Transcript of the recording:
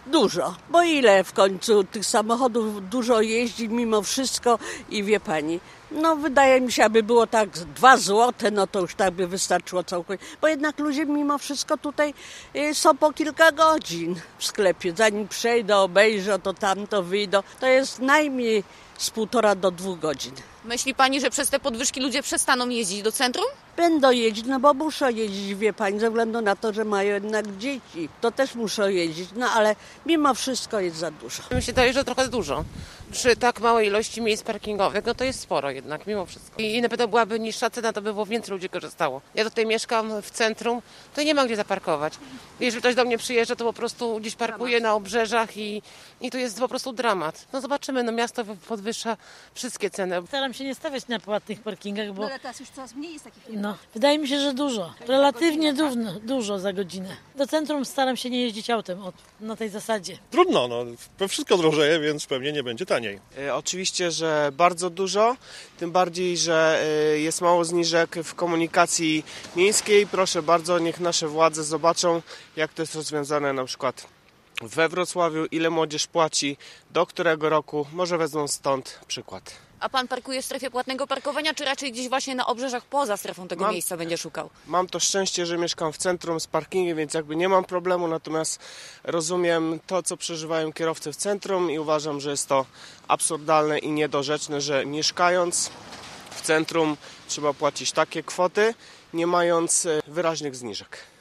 Dużo, bo ile w końcu tych samochodów dużo jeździ mimo wszystko i wie pani, no wydaje mi się, aby było tak 2 złote, no to już tak by wystarczyło całkowicie, bo jednak ludzie mimo wszystko tutaj są po kilka godzin w sklepie, zanim przejdą, obejrzą, to tamto wyjdą, to jest najmniej z 1,5 do 2 godzin. Myśli pani, że przez te podwyżki ludzie przestaną jeździć do centrum? Będą jeździć, no bo muszą jeździć, wie pani, ze względu na to, że mają jednak dzieci. To też muszą jeździć, no ale mimo wszystko jest za dużo. Mi się daje, że trochę dużo. Przy tak małej ilości miejsc parkingowych, no to jest sporo jednak, mimo wszystko. I na pewno byłaby niższa cena, to by było więcej ludzi korzystało. Ja tutaj mieszkam w centrum, to nie ma gdzie zaparkować. Jeżeli ktoś do mnie przyjeżdża, to po prostu gdzieś parkuje na obrzeżach i to jest po prostu dramat. No zobaczymy, no miasto podwyższa wszystkie ceny. Staram się nie stawiać na płatnych parkingach, bo Ale teraz już coraz mniej jest takich. wydaje mi się, że dużo. Relatywnie dużo za godzinę. Do centrum staram się nie jeździć autem na tej zasadzie. Trudno, wszystko drożeje, więc pewnie nie będzie taniej. Oczywiście, że bardzo dużo, tym bardziej, że jest mało zniżek w komunikacji miejskiej. Proszę bardzo, niech nasze władze zobaczą, jak to jest rozwiązane na przykład we Wrocławiu, ile młodzież płaci, do którego roku, może wezmą stąd przykład. A pan parkuje w strefie płatnego parkowania, czy raczej gdzieś właśnie na obrzeżach poza strefą tego miejsca będzie szukał? Mam to szczęście, że mieszkam w centrum z parkingiem, więc jakby nie mam problemu, natomiast rozumiem to, co przeżywają kierowcy w centrum i uważam, że jest to absurdalne i niedorzeczne, że mieszkając w centrum trzeba płacić takie kwoty, nie mając wyraźnych zniżek.